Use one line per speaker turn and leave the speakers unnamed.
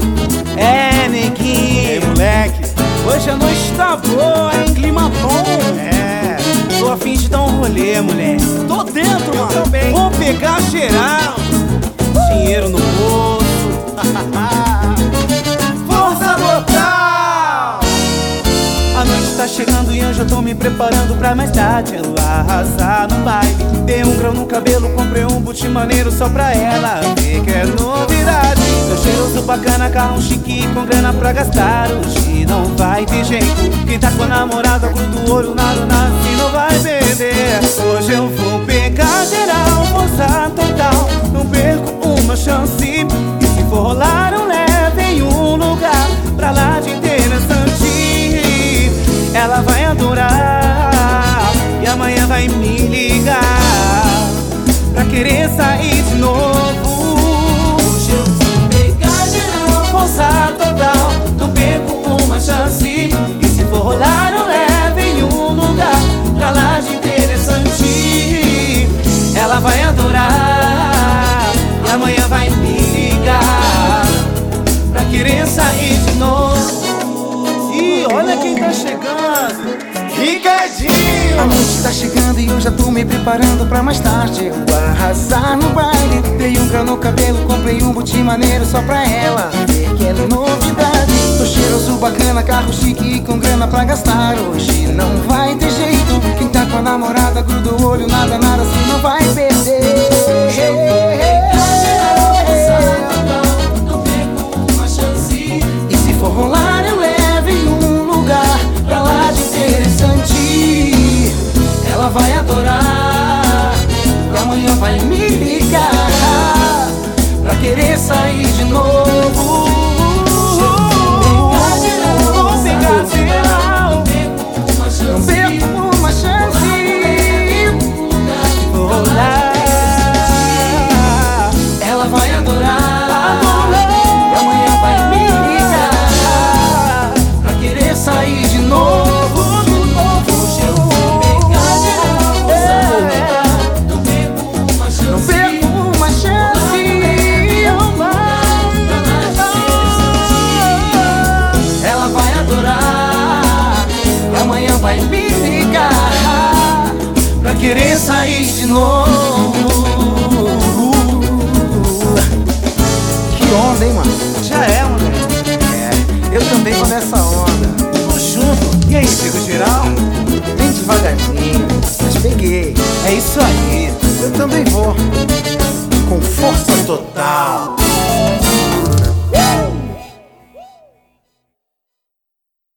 É, neguinho.
Ei, moleque,
Hoje a noite tá boa, hein? Clima bom.
é,
Tô a fim de dar um rolê, moleque. Tô dentro,
eu
mano.
também.
Vou pegar geral. Dinheiro no bolso. Força total. A noite tá chegando e eu já tô me preparando pra mais tarde eu arrasar no baile. Dei um grão no cabelo, comprei um boot maneiro só pra ela ver que é novidade. Tô cheiroso, bacana, carro chique com grana pra gastar. Hoje não vai ter jeito. Quem tá com a namorada, gruda o olho, nada, assim não vai perder. Hoje eu vou pegar geral, força total. Não perco uma chance. E se for rolar um leve em um lugar pra lá de interessante, ela vai adorar e amanhã vai me ligar pra querer sair de novo. Hoje eu vou pegar geral, força total. Não perco uma chance. E se for rolar um leve em um lugar pra lá de interessante, ela vai adorar e amanhã vai me ligar pra querer sair de novo. E olha quem tá chegando, Ricardinho.
A noite tá chegando e eu já tô me preparando pra mais tarde eu arrasar no baile. Dei um grão no cabelo, comprei um boot maneiro só pra ela ver que é novidade. Tô cheiroso, bacana, carro chique e com grana pra gastar. Hoje não vai ter jeito. Quem tá com a namorada, gruda o olho, nada, assim não vai perder.
Não perco uma chance.
E se for rolar eu levo em um lugar pra lá de interessante, ela vai adorar e amanhã vai me ligar pra querer sair de novo.
Vou pegar geral,
Não perco uma chance.
vou rolar.
Ela vai adorar e amanhã vai me ligar pra querer sair de novo.
Hoje eu vou pegar geral,
Não perco uma chance. Ela vai adorar e amanhã vai me ligar pra querer sair de novo. Que onda, hein, mano?
Já é, moleque.
É, eu também vou nessa onda.
Tô junto. E aí, pegou geral?
Bem devagarzinho, mas peguei.
É isso aí.
Eu também vou. Com força total.